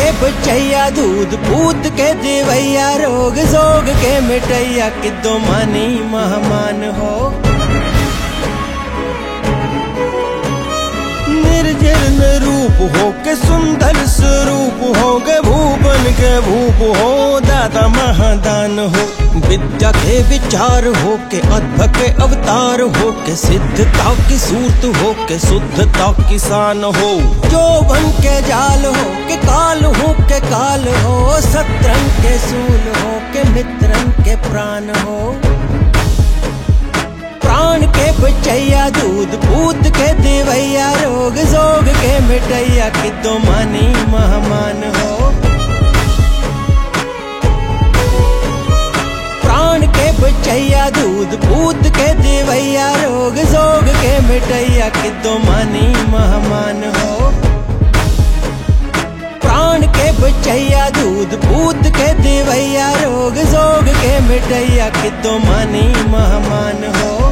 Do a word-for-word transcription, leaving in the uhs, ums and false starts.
के बचैया दूध पूत के देवैया रोग जोग के मिटैया किदो मानी महमान हो। निर्जन रूप हो के सुंदर स्वरूप हो गे भूपन के भूप हो दाता महादान हो। विद्या के विचार हो के अद्भुत के अवतार हो के सिद्धता की सूरत हो के शुद्धता की शान हो। जो बन के जाल हो के काल हो के काल हो सत्रन के सूल हो के मित्रन के प्राण हो। प्राण के बचैया दूध पूत के देवैया रोग जोग के मिटैया किदो मानी महमान हो। प्राण के बचैया दूध पूत के देवैया रोग जोग के मिटैया किदो मानी महमान हो। प्राण के बचैया दूध पूत के देवैया रोग जोग के मिटैया किदो मानी महमान हो।